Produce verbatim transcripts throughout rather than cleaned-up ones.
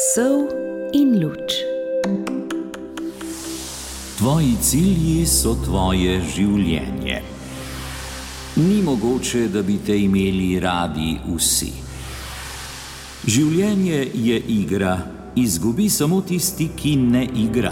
Sol in luč. Tvoji cilji so tvoje življenje. Ni mogoče, da bi te imeli radi vsi. Življenje je igra, izgubi samo tisti, ki ne igra.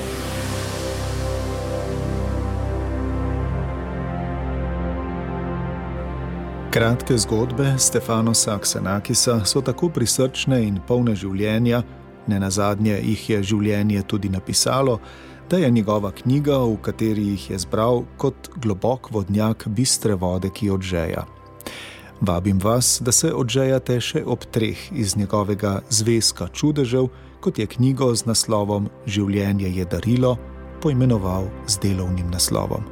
Kratke zgodbe Stefanosa Xenakisa so tako prisrčne in polne življenja, nenazadnje jih je življenje tudi napisalo, da je njegova knjiga, v kateri jih je zbral kot globok vodnjak bistre vode, ki odžeja. Vabim vas, da se odžejate še ob treh iz njegovega zvezka čudežev, kot je knjigo z naslovom Življenje je darilo poimenoval z delovnim naslovom.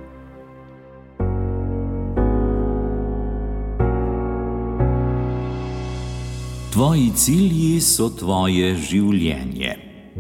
Tvoji cilji so tvoje življenje.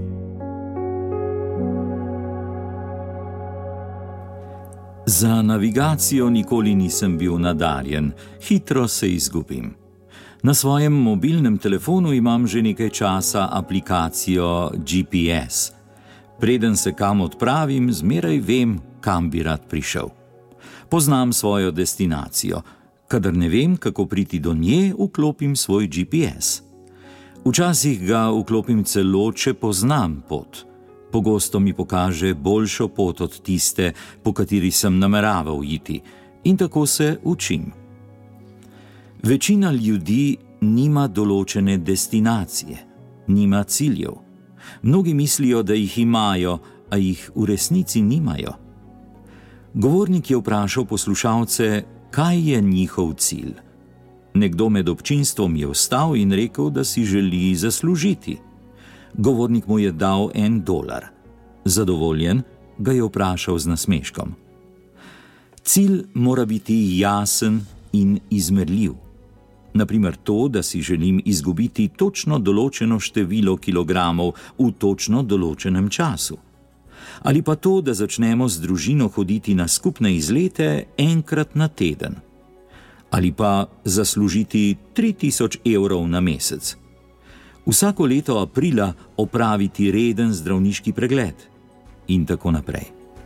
Za navigacijo nikoli nisem bil nadarjen, hitro se izgubim. Na svojem mobilnem telefonu imam že nekaj časa aplikacijo G P S. Preden se kam odpravim, zmeraj vem, kam bi rad prišel. Poznam svojo destinacijo. Kadar ne vem, kako priti do nje, vklopim svoj G P S. Včasih ga vklopim celo, če poznam pot. Pogosto mi pokaže boljšo pot od tiste, po kateri sem nameraval iti, in tako se učim. Večina ljudi nima določene destinacije, nima ciljev. Mnogi mislijo, da jih imajo, a jih v resnici nimajo. Govornik je vprašal poslušalce, kaj je njihov cilj. Nekdo med občinstvom je vstal in rekel, da si želi zaslužiti. Govornik mu je dal en dolar. Zadovoljen, ga je vprašal z nasmeškom. Cilj mora biti jasen in izmerljiv. Naprimer to, da si želim izgubiti točno določeno število kilogramov v točno določenem času. Ali pa to, da začnemo z družino hoditi na skupne izlete enkrat na teden. Ali pa zaslužiti tri tisoč evrov na mesec. Vsako leto aprila opraviti reden zdravniški pregled in tako naprej.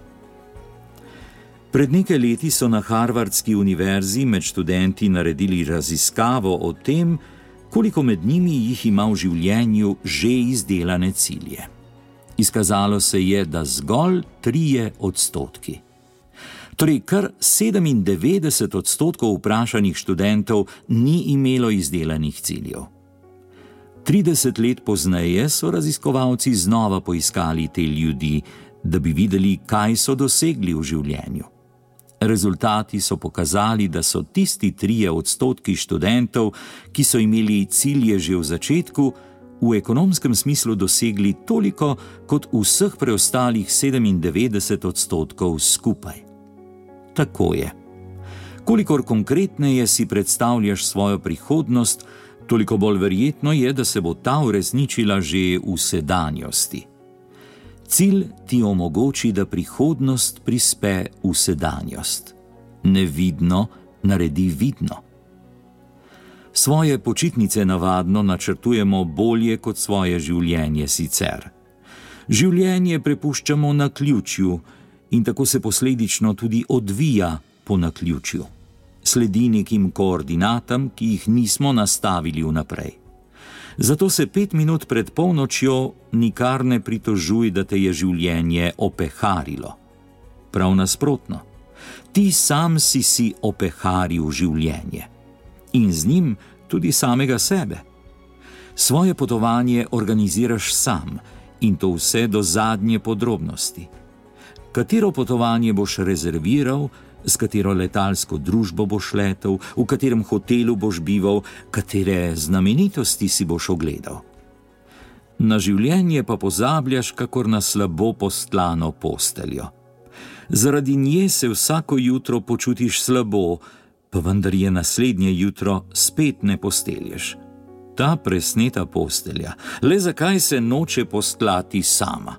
Pred nekaj leti so na Harvardski univerzi med študenti naredili raziskavo o tem, koliko med njimi jih ima v življenju že izdelane cilje. Izkazalo se je, da zgolj trije odstotki. Torej, kar sedemindevetdeset odstotkov vprašanih študentov ni imelo izdelanih ciljev. trideset let pozneje so raziskovalci znova poiskali te ljudi, da bi videli, kaj so dosegli v življenju. Rezultati so pokazali, da so tisti trije odstotki študentov, ki so imeli cilje že v začetku, v ekonomskem smislu dosegli toliko kot vseh preostalih sedemindevetdeset odstotkov skupaj. Tako je. Kolikor konkretneje si predstavljaš svojo prihodnost, toliko bolj verjetno je, da se bo ta uresničila že v sedanjosti. Cilj ti omogoči, da prihodnost prispe v sedanjost. Nevidno naredi vidno. Svoje počitnice navadno načrtujemo bolje kot svoje življenje sicer. Življenje prepuščamo naključju in tako se posledično tudi odvija po naključju. Sledi nekim koordinatam, ki jih nismo nastavili vnaprej. Zato se pet minut pred polnočjo nikar ne pritožuj, da te je življenje opeharilo. Prav nasprotno. Ti sam si si opeharil življenje. In z njim tudi samega sebe. Svoje potovanje organiziraš sam in to vse do zadnje podrobnosti. Katero potovanje boš rezerviral, s katero letalsko družbo boš letel, v katerem hotelu boš bival, katere znamenitosti si boš ogledal. Na življenje pa pozabljaš, kakor na slabo postlano posteljo. Zaradi nje se vsako jutro počutiš slabo, pa vendar je naslednje jutro spet ne postelješ. Ta presneta postelja, le zakaj se noče postlati sama?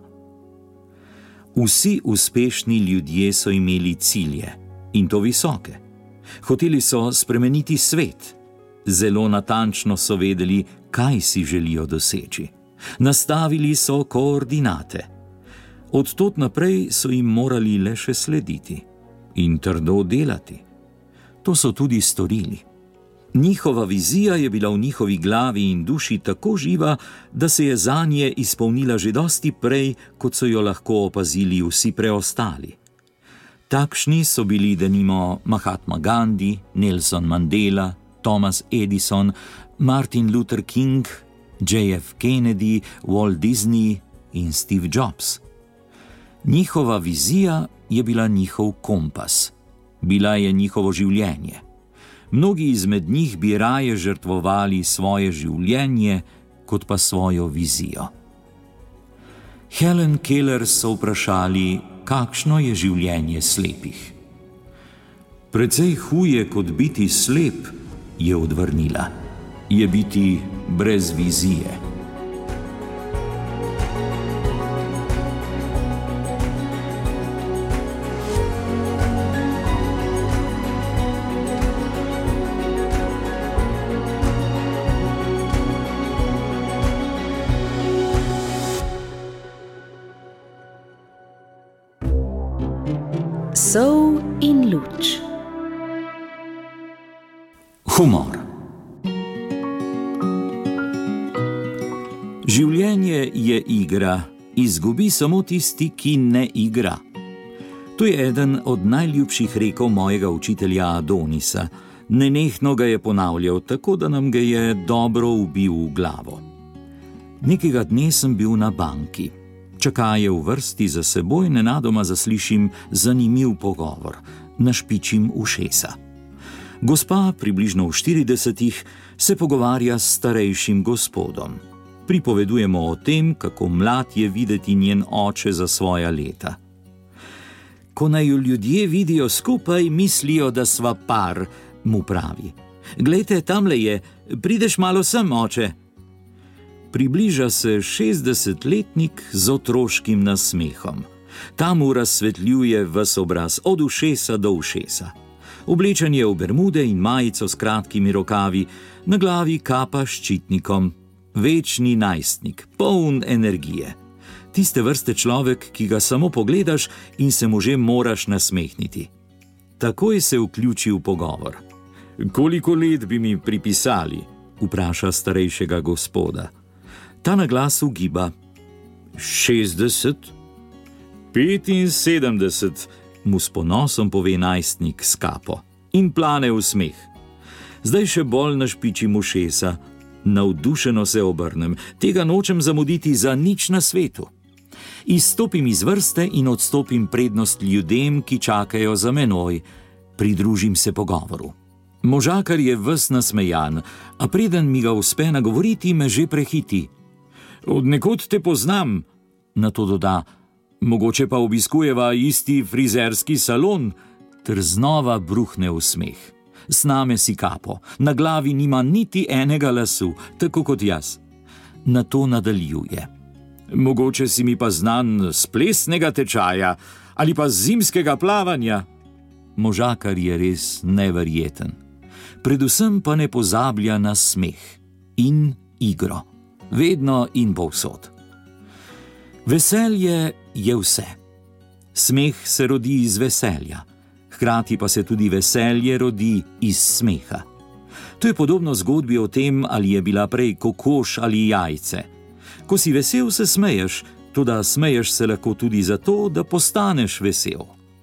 Vsi uspešni ljudje so imeli cilje, in to visoke. Hoteli so spremeniti svet. Zelo natančno so vedeli, kaj si želijo doseči. Nastavili so koordinate. Od tod naprej so jim morali le še slediti in trdo delati. To so tudi storili. Njihova vizija je bila v njihovi glavi in duši tako živa, da se je zanje izpolnila že dosti prej, kot so jo lahko opazili vsi preostali. Takšni so bili denimo Mahatma Gandhi, Nelson Mandela, Thomas Edison, Martin Luther King, J F Kennedy, Walt Disney in Steve Jobs. Njihova vizija je bila njihov kompas. Bila je njihovo življenje. Mnogi izmed njih bi raje žrtvovali svoje življenje, kot pa svojo vizijo. Helen Keller so vprašali, kakšno je življenje slepih. Precej huje kot biti slep, je odvrnila, je biti brez vizije. Sol in luč. Humor. Življenje je igra, izgubi samo tisti, ki ne igra. To je eden od najljubših rekov mojega učitelja Adonisa. Nenehno ga je ponavljal, tako da nam ga je dobro ubil v glavo. Nekega dne sem bil na banki. Čakaje v vrsti za seboj, nenadoma zaslišim zanimiv pogovor, našpičim ušesa. Gospa, približno v štiridesetih, se pogovarja s starejšim gospodom. Pripovedujemo o tem, kako mlad je videti njen oče za svoja leta. Ko naj ju ljudje vidijo skupaj, mislijo, da sva par, mu pravi. Glejte, tamle je, prideš malo sem, oče. Približa se šestdesetletnik z otroškim nasmehom. Ta mu razsvetljuje ves obraz, od ušesa do ušesa. Oblečen je v bermude in majico s kratkimi rokavi, na glavi kapa s ščitnikom. Večni najstnik, poln energije. Tiste vrste človek, ki ga samo pogledaš in se mu že moraš nasmehniti. Takoj se vključi v pogovor. Koliko let bi mi pripisali? Vpraša starejšega gospoda. Ta na glas ugiba. Šestdeset? Petinsedemdeset, mu s ponosom pove najstnik s kapo. In plane v smeh. Zdaj še bolj našpičim ušesa. Navdušeno se obrnem. Tega nočem zamuditi za nič na svetu. Izstopim iz vrste in odstopim prednost ljudem, ki čakajo za menoj. Pridružim se pogovoru. Možakar je ves nasmejan, a preden mi ga uspe nagovoriti, me že prehiti. Od nekod te poznam, nato doda, mogoče pa obiskujeva isti frizerski salon, ter znova bruhne v smeh. Sname si kapo, na glavi nima niti enega lasu, tako kot jaz. Nato nadaljuje. Mogoče si mi pa znan s plesnega tečaja ali pa z zimskega plavanja. Možakar je res neverjeten. Predvsem pa ne pozablja na smeh in igro. Vedno in povsod. Veselje je vse. Smeh se rodi iz veselja, hkrati pa se tudi veselje rodi iz smeha. To je podobno zgodbi o tem, ali je bila prej kokoš ali jajce. Ko si vesel, se smeješ, toda smeješ se lahko tudi zato, da postaneš vesel.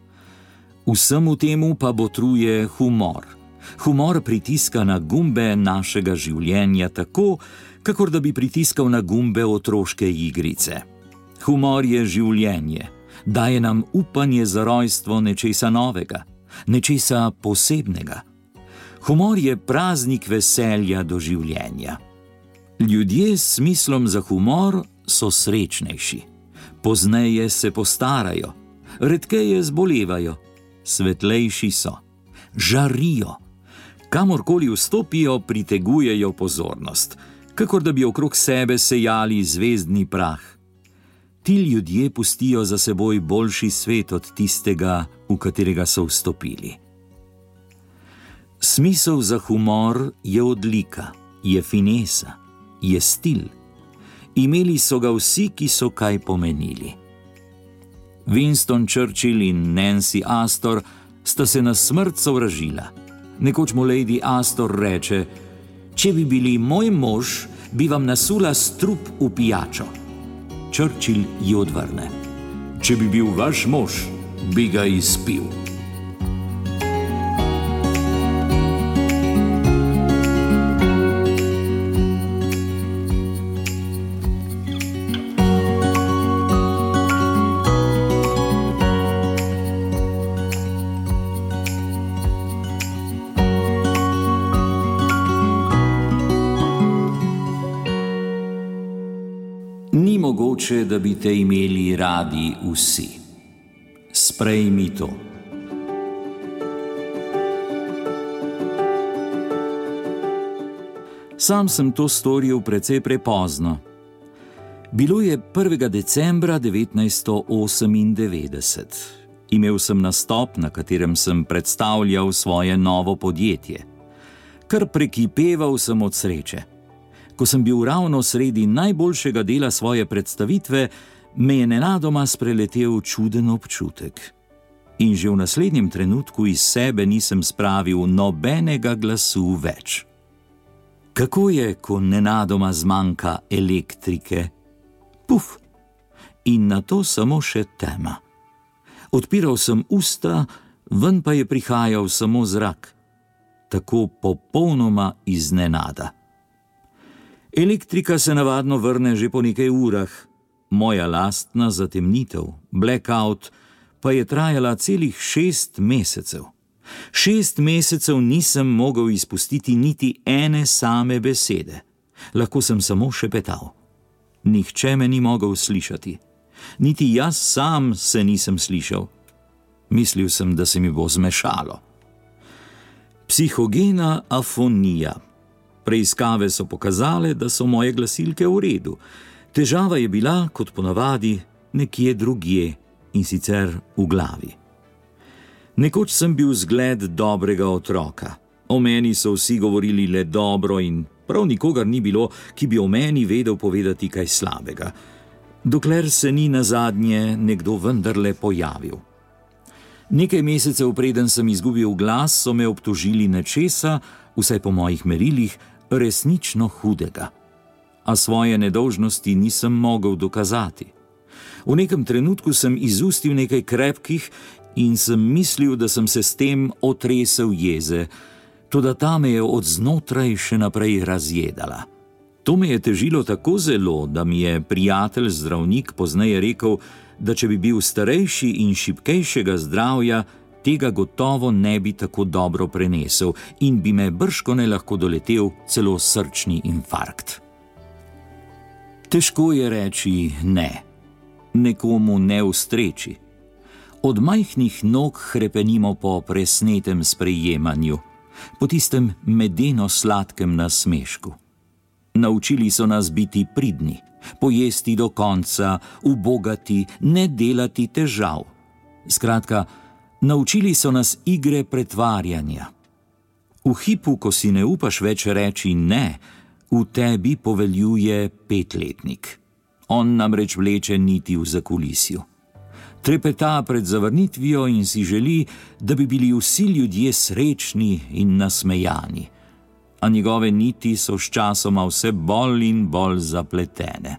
Vsemu temu pa botruje humor. Humor pritiska na gumbe našega življenja tako, kakor da bi pritiskal na gumbe otroške igrice. Humor je življenje, daje nam upanje za rojstvo nečesa novega, nečesa posebnega. Humor je praznik veselja do življenja. Ljudje s smislom za humor so srečnejši. Pozneje se postarajo, redkeje zbolevajo, svetlejši so, žarijo. Kamorkoli vstopijo, pritegujejo pozornost, kakor da bi okrog sebe sejali zvezdni prah. Ti ljudje pustijo za seboj boljši svet od tistega, v katerega so vstopili. Smisel za humor je odlika, je finesa, je stil. Imeli so ga vsi, ki so kaj pomenili. Winston Churchill in Nancy Astor sta se na smrt sovražila. Nekoč mu Lady Astor reče: če bi bili moj mož, bi vam nasula strup v pijačo. Churchill ji odvrne: če bi bil vaš mož, bi ga izpil. Ni mogoče, da bi te imeli radi vsi. Sprejmi to. Sam sem to storil precej prepozno. Bilo je prvega decembra devetnajststo osemindevetdeset. Imel sem nastop, na katerem sem predstavljal svoje novo podjetje. Kar prekipeval sem od sreče. Ko sem bil ravno sredi najboljšega dela svoje predstavitve, me je nenadoma spreletel čuden občutek. In že v naslednjem trenutku iz sebe nisem spravil nobenega glasu več. Kako je, ko nenadoma zmanjka elektrike? Puf! In nato samo še tema. Odpiral sem usta, ven pa je prihajal samo zrak. Tako popolnoma iznenada. Elektrika se navadno vrne že po nekaj urah. Moja lastna zatemnitev, blackout, pa je trajala celih šest mesecev. Šest mesecev nisem mogel izpustiti niti ene same besede. Lahko sem samo šepetal. Nihče me ni mogel slišati. Niti jaz sam se nisem slišal. Mislil sem, da se mi bo zmešalo. Psihogena afonija. Preiskave so pokazale, da so moje glasilke v redu. Težava je bila, kot ponavadi, nekje drugje, in sicer v glavi. Nekoč sem bil zgled dobrega otroka. O meni so vsi govorili le dobro in prav nikogar ni bilo, ki bi o meni vedel povedati kaj slabega. Dokler se ni nazadnje nekdo vendarle pojavil. Nekaj mesecev preden sem izgubil glas, so me obtožili nečesa, vsaj po mojih merilih, resnično hudega. A svoje nedolžnosti nisem mogel dokazati. V nekem trenutku sem izustil nekaj krepkih in sem mislil, da sem se s tem otresel jeze, toda ta me je od znotraj še naprej razjedala. To me je težilo tako zelo, da mi je prijatelj zdravnik pozneje rekel, da če bi bil starejši in šibkejšega zdravja, tega gotovo ne bi tako dobro prenesel in bi me bržkone lahko doletel celo srčni infarkt. Težko je reči ne, nekomu ne ustreči. Od majhnih nog hrepenimo po presnetem sprejemanju, po tistem medeno-sladkem nasmešku. Naučili so nas biti pridni, pojesti do konca, ubogati, ne delati težav. Skratka, naučili so nas igre pretvarjanja. V hipu, ko si ne upaš več reči ne, v tebi poveljuje petletnik. On namreč vleče niti v zakulisju. Trepeta pred zavrnitvijo in si želi, da bi bili vsi ljudje srečni in nasmejani. A njegove niti so sčasoma vse bolj in bolj zapletene.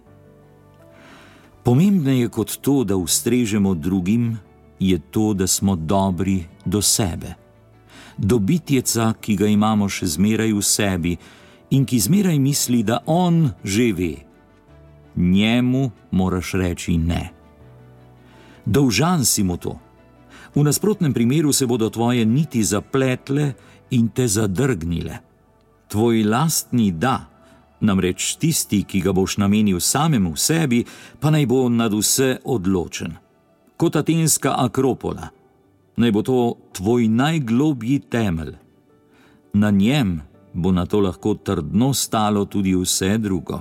Pomembneje kot to, da ustrežemo drugim, je to, da smo dobri do sebe. Do bitjeca, ki ga imamo še zmeraj v sebi in ki zmeraj misli, da on že ve. Njemu moraš reči ne. Dolžan si mu to. V nasprotnem primeru se bodo tvoje niti zapletle in te zadrgnile. Tvoj lastni da, namreč tisti, ki ga boš namenil samemu sebi, pa naj bo nad vse odločen. Kot atenska akropola. Naj bo to tvoj najglobji temelj. Na njem bo na to lahko trdno stalo tudi vse drugo.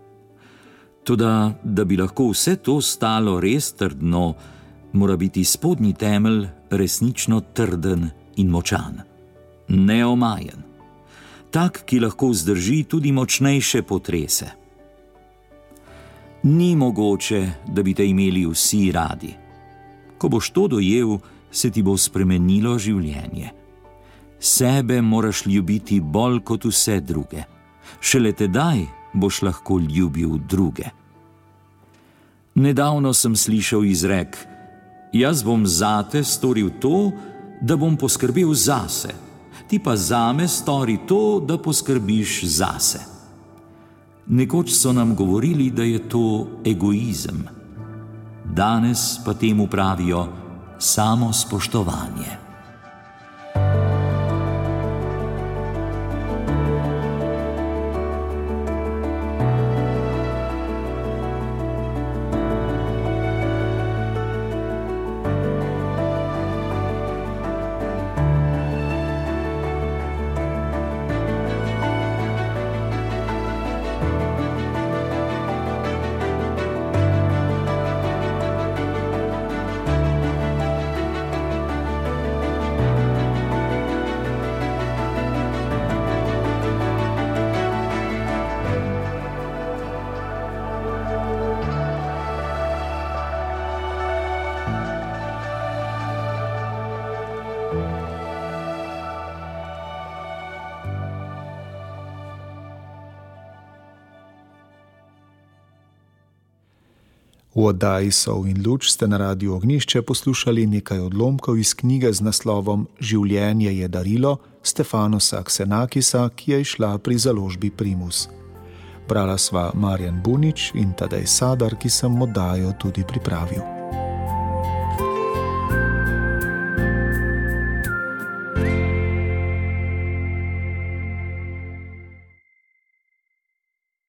Toda, da bi lahko vse to stalo res trdno, mora biti spodnji temelj resnično trden in močan. Neomajen. Tak, ki lahko vzdrži tudi močnejše potrese. Ni mogoče, da bi te imeli vsi radi. Ko boš to dojel, se ti bo spremenilo življenje. Sebe moraš ljubiti bolj kot vse druge. Šele tedaj boš lahko ljubil druge. Nedavno sem slišal izrek: jaz bom zate storil to, da bom poskrbel zase, ti pa zame stori to, da poskrbiš zase. Nekoč so nam govorili, da je to egoizem. Danes pa temu pravijo samospoštovanje. V oddaji Sol in luč ste na Radiu Ognjišče poslušali nekaj odlomkov iz knjige z naslovom Življenje je darilo Stefanosa Xenakisa, ki je izšla pri založbi Primus. Brala sva Marjan Bunič in Tadej Sadar, ki sem oddajo tudi pripravil.